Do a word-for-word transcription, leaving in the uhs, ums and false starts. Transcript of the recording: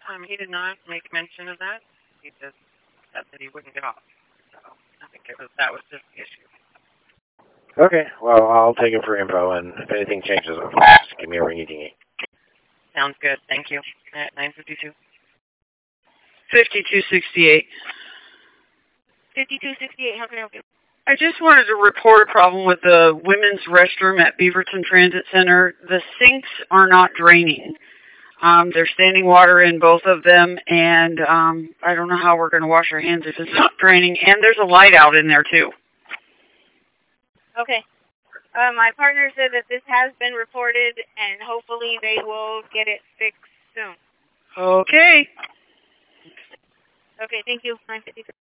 Um, he did not make mention of that. He just said that he wouldn't get off. So I think it was, that was just the issue. Okay, well, I'll take it for info, and if anything changes, of course, give me a ringy-dingy. Sounds good. Thank you. At nine fifty-two. fifty-two sixty-eight. fifty-two sixty-eight, how can I help you? I just wanted to report a problem with the women's restroom at Beaverton Transit Center. The sinks are not draining. Um, there's standing water in both of them, and um, I don't know how we're going to wash our hands if it's not draining. And there's a light out in there, too. Okay. Uh, my partner said that this has been reported, and hopefully they will get it fixed soon. Okay. Okay, thank you. nine fifty-three.